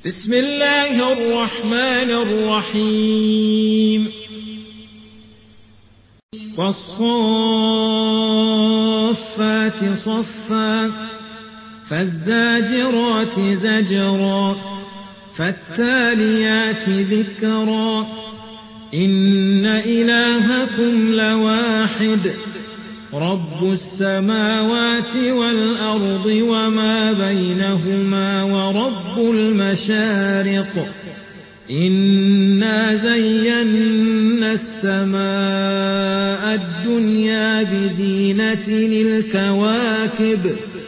بسم الله الرحمن الرحيم والصافات صفا فالزاجرات زجرا فالتاليات ذكرا إن إلهكم لواحد رب السماوات والأرض وما بينهما ورب المشارق إنا زينا السماء الدنيا بزينة للكواكب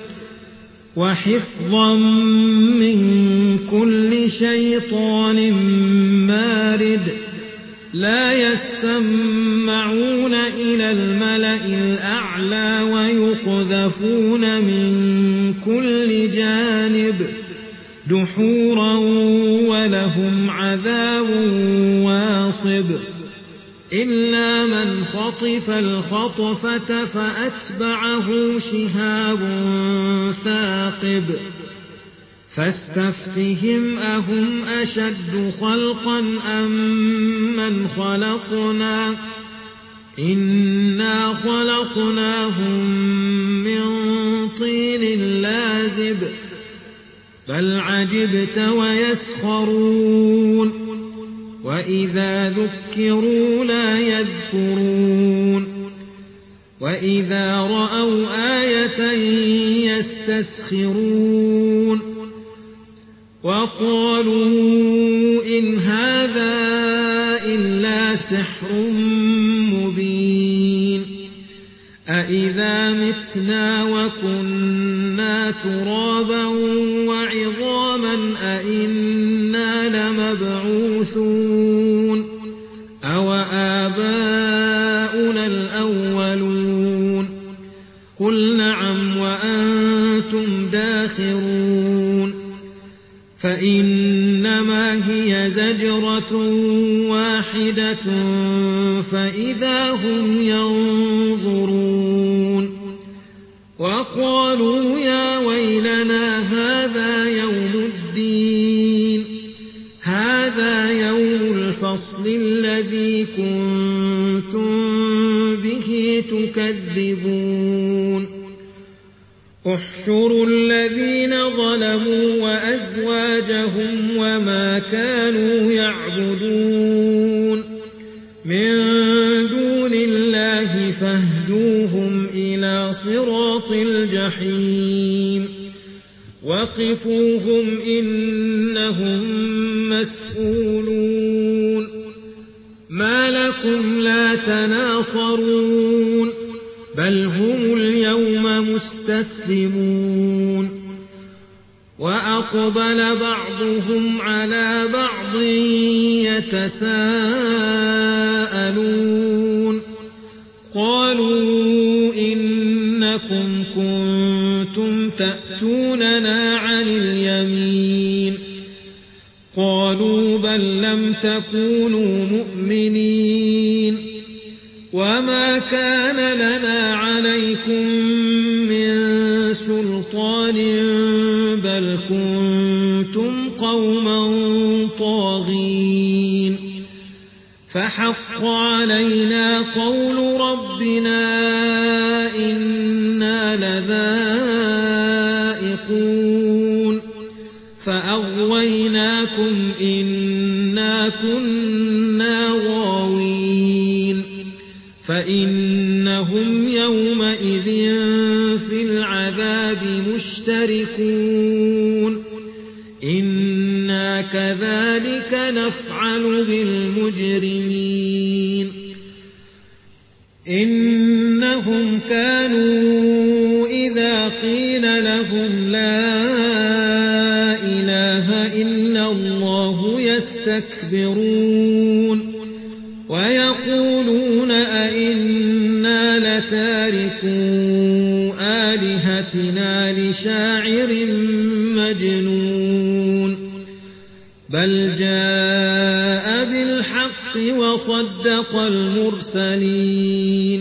وحفظا من كل شيطان مارد لا يسمعون إلى الملأ الأعلى ويقذفون من كل جانب دحورا ولهم عذاب واصب إلا من خطف الخطفة فأتبعه شهاب ثاقب فاستفتهم أهم أشد خلقا أم من خلقنا إنا خلقناهم من طين لازب بل عجبت ويسخرون وإذا ذكروا لا يذكرون وإذا رأوا آية يستسخرون وقالوا إن هذا إلا سحر مبين أإذا متنا وكنا ترابا وعظاما أإنا لمبعوثون أو آباؤنا الأولون قل نعم وأنتم داخرون فإنما هي زجرة واحدة فإذا هم ينظرون وقالوا يا ويلنا هذا يوم الدين هذا يوم الفصل الذي كنتم به تكذبون احشروا الذين ظلموا وأزواجهم وما كانوا يعبدون من دون الله فاهدوهم إلى صراط الجحيم وقفوهم إنهم مسؤولون ما لكم لا تناصرون بل هم اليوم مستسلمون وأقبل بعضهم على بعض يتساءلون قالوا إنكم كنتم تأتوننا عن اليمين قالوا بل لم تكونوا مؤمنين وما كان لنا عليكم من سلطان بل كنتم قوما طاغين فحق علينا قول ربنا إنا لذائقون فأغويناكم إنا كنا غاوين فإنهم يومئذ في العذاب مشتركون إنا كذلك نفعل بالمجرمين إنهم كانوا إذا قيل لهم لا إله إلا الله يستكبرون ويقولون أئنا لتاركو آلهتنا لشاعر مجنون بل جاء بالحق وصدق المرسلين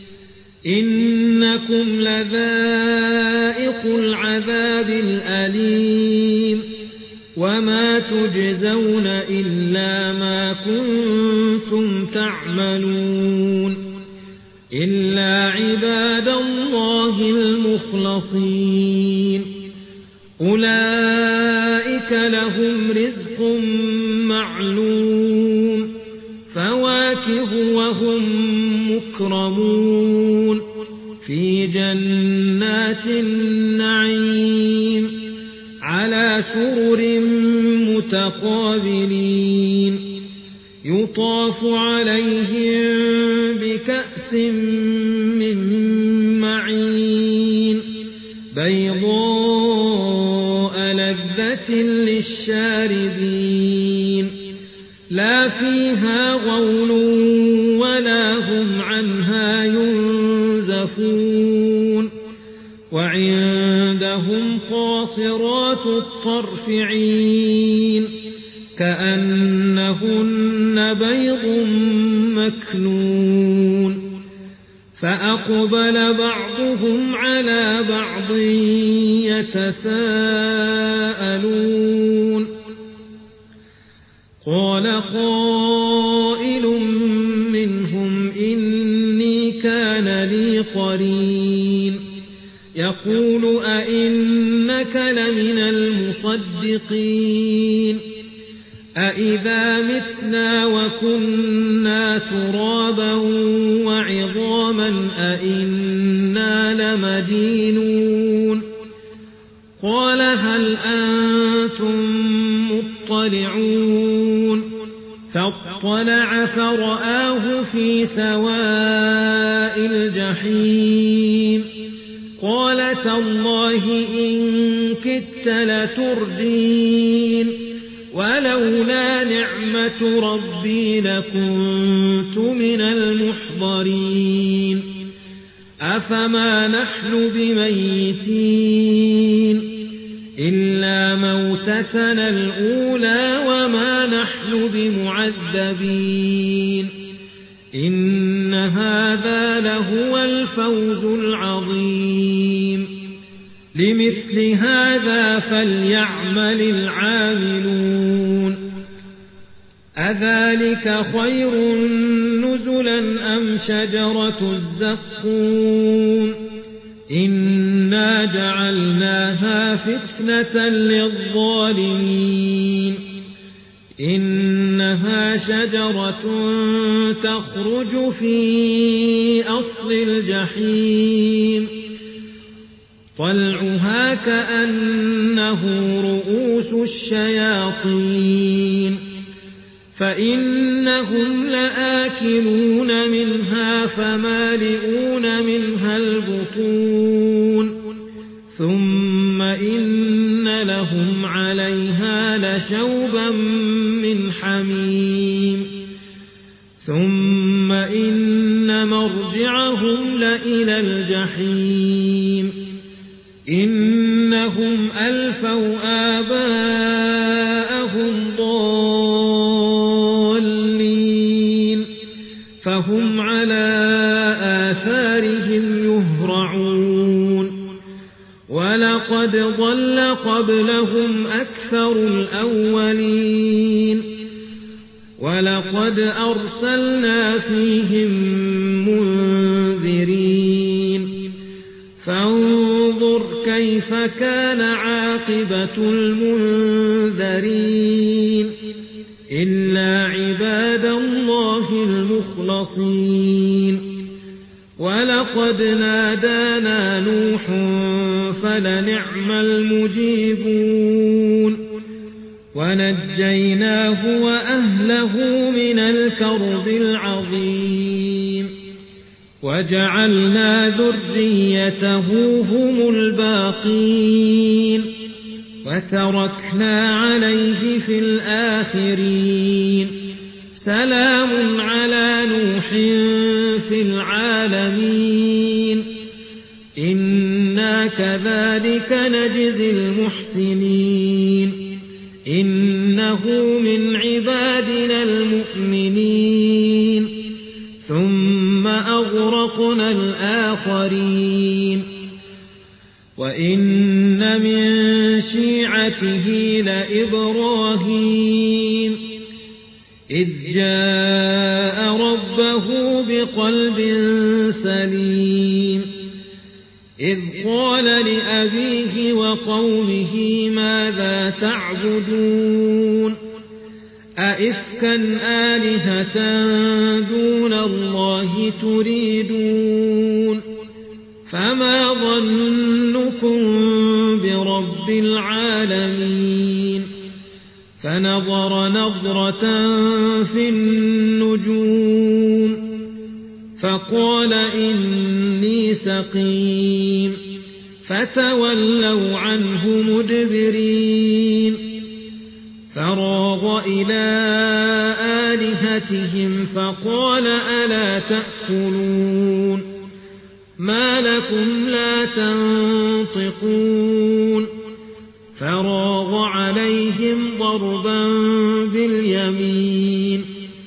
إنكم لذائق العذاب الأليم وما تجزون إلا ما كنتم تعملون إلا عباد الله المخلصين أولئك لهم رزق معلوم فواكه وهم مكرمون في جنات النعيم على سرر متقابلين يطاف عليهم بكأس من معين بيضاء لذة للشاربين لا فيها غول ولا هم عنها ينزفون وعندهم قاصرات الطرف عين كأنهن بيض مكنون فأقبل بعضهم على بعض يتساءلون قال قائل منهم إني كان لي قرين يقول أئنك لمن المصدقين أئذا متنا وكنا ترابا وعظاما أئنا لمدينون قال هل أنتم مطلعون فاطلع فرآه في سواء الجحيم قال تالله إن كدت لتردين ولولا نعمة ربي لكنت من المحضرين أفما نحن بميتين إلا موتتنا الأولى وما نحن بمعذبين إن هذا لهو الفوز العظيم لمثل هذا فليعمل العاملون أذلك خير نزلا أم شجرة الزقوم إنا جعلناها فتنة للظالمين إنها شجرة تخرج في أصل الجحيم طلعها كأنه رؤوس الشياطين فإنهم لآكلون منها فمالئون منها البطون ثم إن لهم عليها لشوبا من حميم ثم إن مرجعهم لإلى الجحيم إنهم ألفوا آباءهم ضالين فهم على آثارهم يهرعون ولقد ضل قبلهم أكثر الأولين ولقد أرسلنا فيهم منذرين فانظر كيف كان عاقبة المنذرين إلا عباد الله المخلصين ولقد نادانا نوح فلنعم المجيبون ونجيناه وأهله من الكرب العظيم وجعلنا ذريته هم الباقين وتركنا عليه في الآخرين سلام على نوح في العالمين إنا كذلك نجزي المحسنين إنه من عبادنا المؤمنين ثم أغرقنا الآخرين وإن من شيعته آلهته لإبراهيم إذ جاء ربه بقلب سليم إذ قال لأبيه وقومه ماذا تعبدون أئفكا آلهة دون الله تريدون فما ظنكم برب العالمين فنظر نظرة في النجوم فقال إني سقيم فتولوا عنه مدبرين فراغ إلى آلهتهم فقال ألا تأكلون ما لكم لا تنطقون فراغ عليهم ضربا باليمين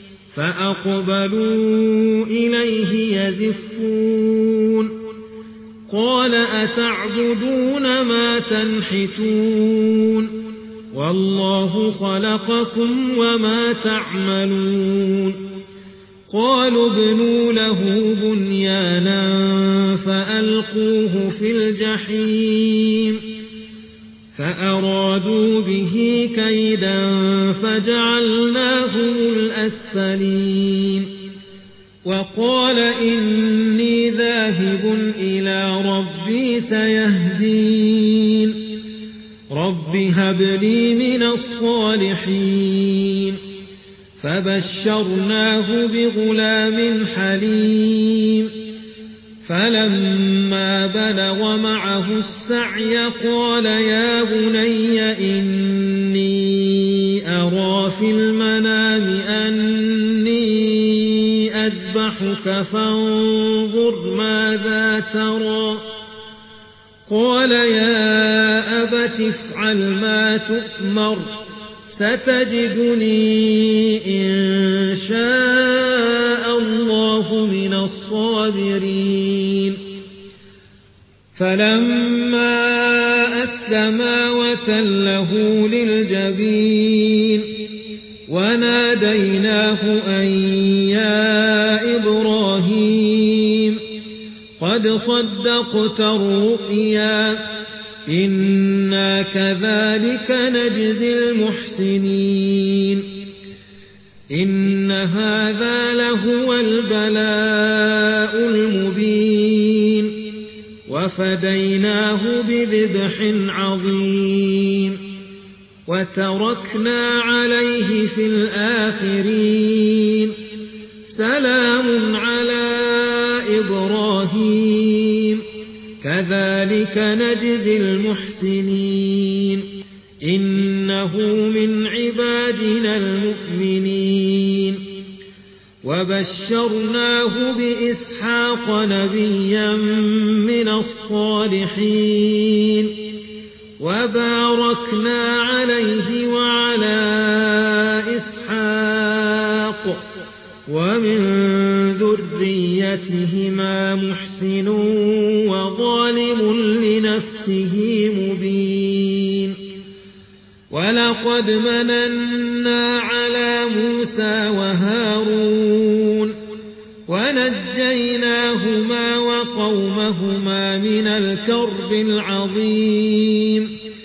فأقبلوا إليه يزفون قال أتعبدون ما تنحتون والله خلقكم وما تعملون قالوا ابنوا له بنيانا فألقوه في الجحيم فأرادوا به كيدا فجعلناهم الأسفلين وقال إني ذاهب إلى ربي سيهدين رب هب لي من الصالحين فبشرناه بغلام حليم فلما بلغ معه السعي قال يا بني إني أرى في المنام أني أذبحك فانظر ماذا ترى قال يا أبت افعل ما تؤمر ستجدني إن شاء الله من الصابرين فلما أسلما وتله للجبين وناديناه أن يا إبراهيم قد صدقت الرؤيا إنا كذلك نجزي المحسنين إن هذا لهو البلاء المبين وفديناه بذبح عظيم وتركنا عليه في الآخرين سلام على إبراهيم كذلك نجزي المحسنين إنه من عبادنا المؤمنين وبشرناه بإسحاق نبيا من الصالحين وباركنا عليه وعلى إسحاق ومن ذريتهما محسن وظالم لنفسه مبين ولقد مننا على موسى وهارون ونجيناهما وقومهما من الكرب العظيم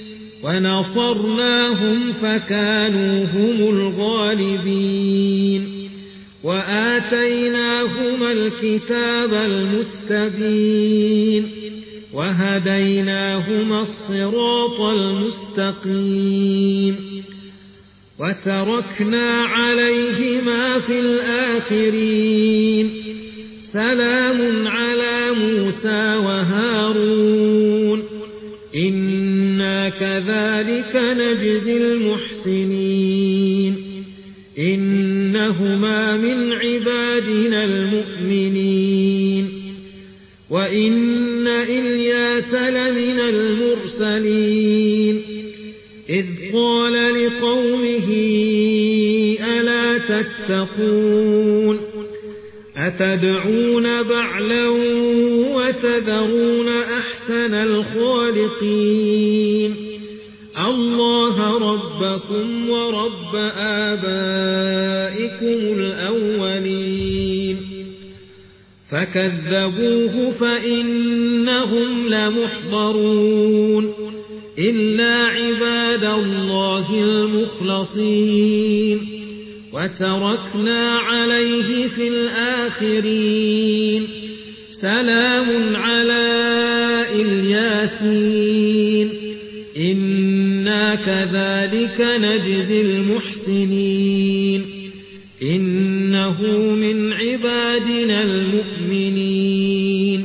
ونصرناهم فكانوا هم الغالبين وآتيناهما الكتاب المستبين وهديناهما الصراط المستقيم وتركنا عليهما في الآخرين سلام على موسى وهارون إنا كذلك نجزي المحسنين إنهما من عبادنا المؤمنين وإن إلياس لمن المرسلين إذ قال لقومه ألا تتقون أتدعون بعلا وتذرون أحسن الخالقين الله ربكم ورب آبائكم الأولين فكذبوه فإنهم لمحضرون إلا عباد الله المخلصين وتركنا عليه في الآخرين سلام على الياسين إنا كذلك نجزي المحسنين إنه من عبادنا المؤمنين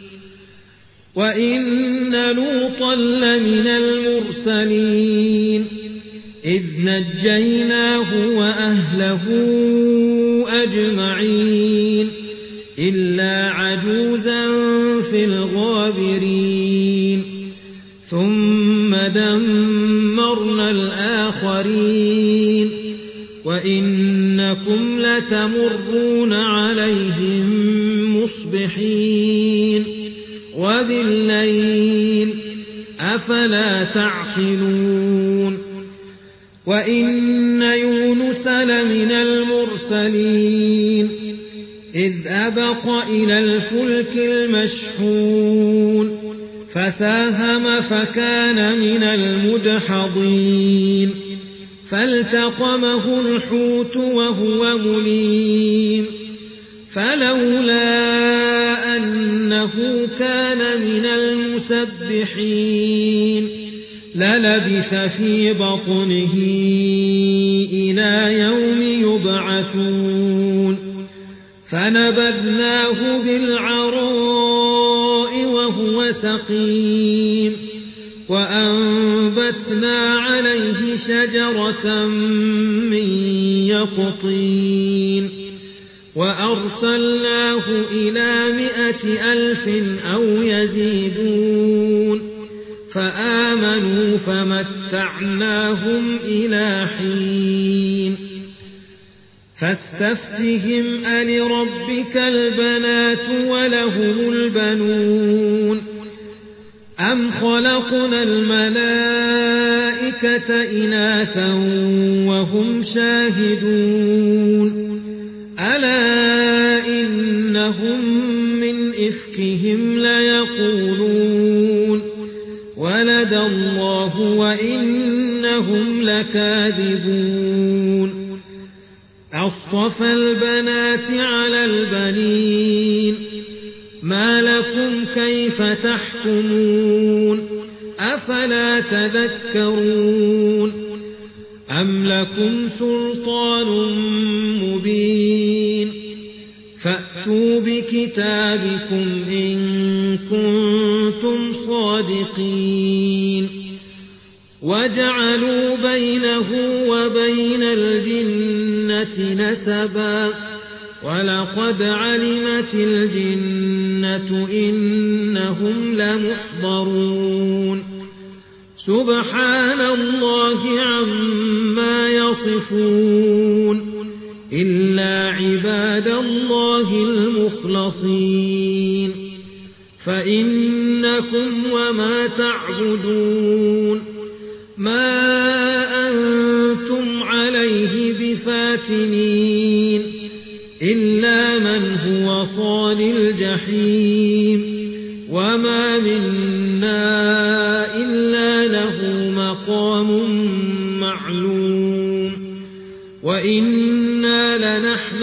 وإن لوطا لمن المرسلين إذ نجيناه وأهله أجمعين إلا عجوزا في الغابرين ثم دمرنا الآخرين وإنكم لتمرون عليهم مصبحين وبالليل أفلا تعقلون وإن يونس لمن المرسلين إذ أبق إلى الفلك المشحون فساهم فكان من المدحضين فالتقمه الحوت وهو مليم فلولا أنه كان من المسبحين للبث في بطنه إلى يوم يبعثون فنبذناه بالعراء وهو سقيم وأنبتنا عليه شجرة من يقطين وأرسلناه إلى 100,000 أو يزيدون فآمنوا فمتعناهم إلى حين فاستفتهم ألربك البنات ولهم البنون أم خلقنا الملائكة إناثا وهم شاهدون ألا إنهم من إفكهم ليقولون ولد الله وإنهم لكاذبون أصطفى البنات على البنين ما لكم كيف تحكمون أفلا تذكرون أم لكم سلطان مبين فأتوا بكتابكم إن كنتم صادقين وجعلوا بينه وبين الجنة نسبا ولقد علمت الجنة إنهم لمحضرون سبحان الله عما يصفون إلا عباد الله المخلصين فإنكم وما تعبدون ما أنتم عليه بفاتنين إلا من هو صال الجحيم وما منا إلا له مقام معلوم وإنا لنحن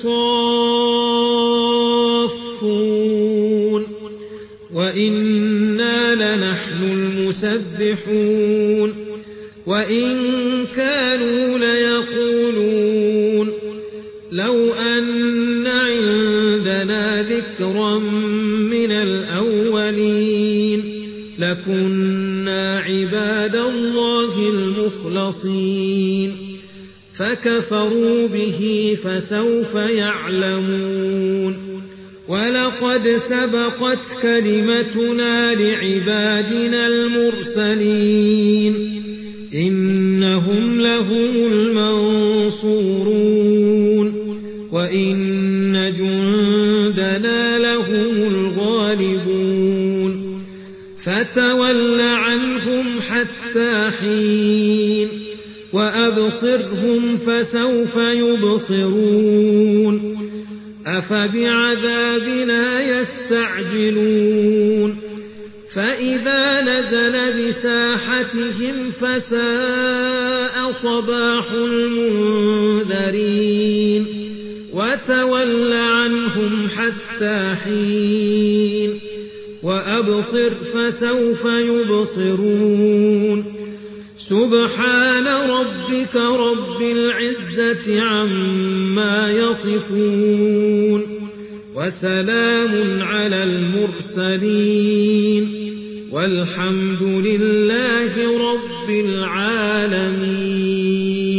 الصافون وإنا لنحن المسبحون وإن كانوا ليقولون لو أن عندنا ذكرا من الأولين لكنا عباد الله المخلصين فكفروا به فسوف يعلمون ولقد سبقت كلمتنا لعبادنا المرسلين إنهم لهم المنصورون وإن جندنا لهم الغالبون فتول عنهم حتى حتى حين وأبصرهم فسوف يبصرون أفبعذابنا يستعجلون فإذا نزل بساحتهم فساء صباح المنذرين وتول عنهم حتى حين وأبصر فسوف يبصرون سبحان ربك رب العزة عما يصفون وسلام على المرسلين والحمد لله رب العالمين.